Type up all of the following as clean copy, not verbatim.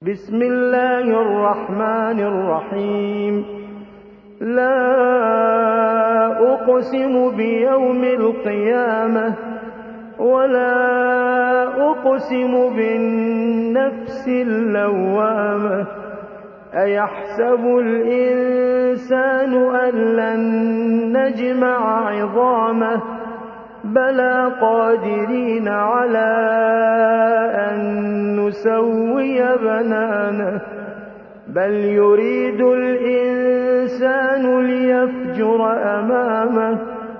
بسم الله الرحمن الرحيم. لا أقسم بيوم القيامة ولا أقسم بالنفس اللوامة. أيحسب الإنسان أن لن نجمع عظامه بلى قادرين على أن نسوي بنانه بل يريد الإنسان ليفجر أمامه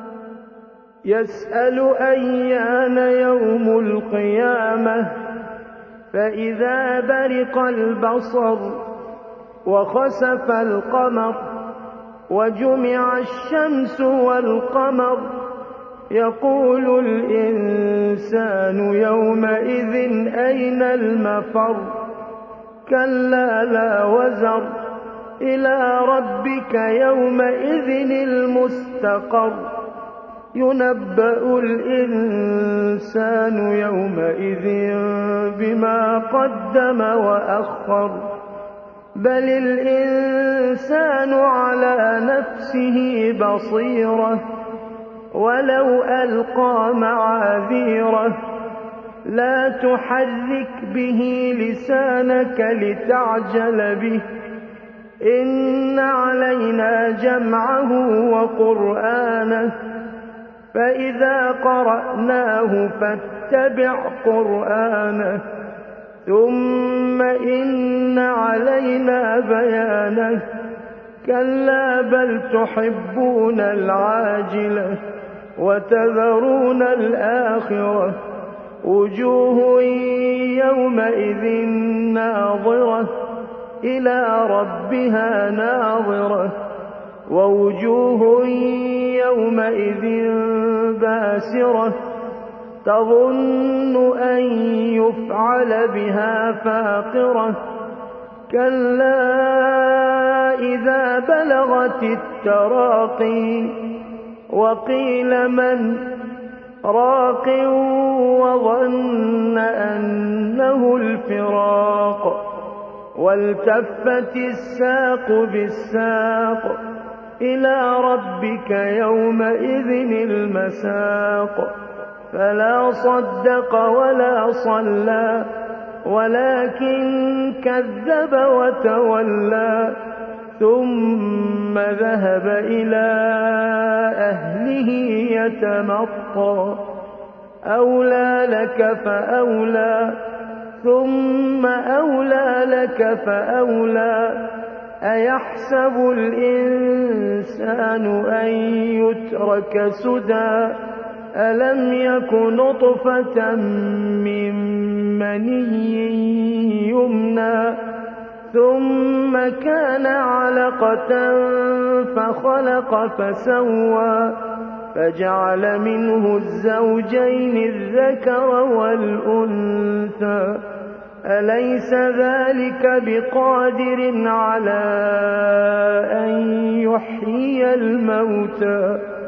يسأل أيان يوم القيامة فإذا برق البصر وخسف القمر وجمع الشمس والقمر يقول الإنسان يومئذ أين المفر كلا لا وزر إلى ربك يومئذ المستقر ينبأ الإنسان يومئذ بما قدم وأخر بل الإنسان على نفسه بصيرة ولو ألقى معاذيره لا تحرك به لسانك لتعجل به إن علينا جمعه وقرآنه فإذا قرأناه فاتبع قرآنه ثم إن علينا بيانه كلا بل تحبون العاجلة وتذرون الآخرة وجوه يومئذ ناظرة إلى ربها ناظرة ووجوه يومئذ باسرة تظن أن يفعل بها فاقرة كلا إذا بلغت التراقي وقيل من راق وظن أنه الفراق والتفت الساق بالساق إلى ربك يومئذ المساق فلا صدق ولا صلى ولكن كذب وتولى ثم ذهب إلى أهله يتمطى أولى لك فأولى ثم أولى لك فأولى أيحسب الإنسان أن يترك سدى ألم يك نطفة من مني يمنى ثم كان علقة فخلق فسوى فجعل منه الزوجين الذكر والأنثى أليس ذلك بقادر على أن يحيي الموتى